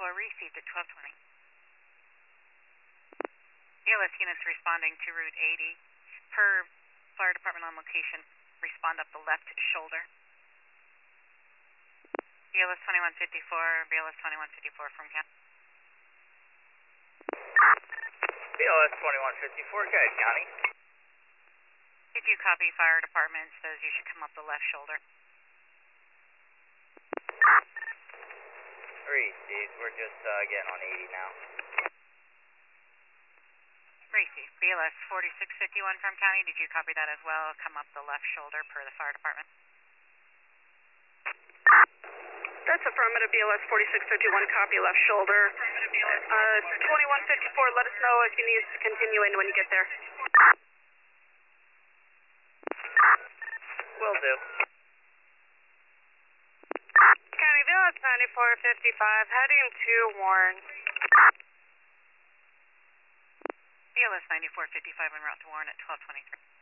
received at 12:20. BLS units responding to Route 80. Per fire department on location, respond up the left shoulder. BLS 2154, BLS 2154 from County. BLS 2154, go ahead, County. Did you copy fire department? Says you should come up the left shoulder. Received, we're just getting on 80 now. Received. BLS 4651 from County, did you copy that as well? Come up the left shoulder per the fire department. That's affirmative, BLS 4651, copy left shoulder. 2154, let us know if you need to continue in when you get there. Will do. County, BLS 9455, heading to Warren. BLS 9455 en route to Warren at 12:23.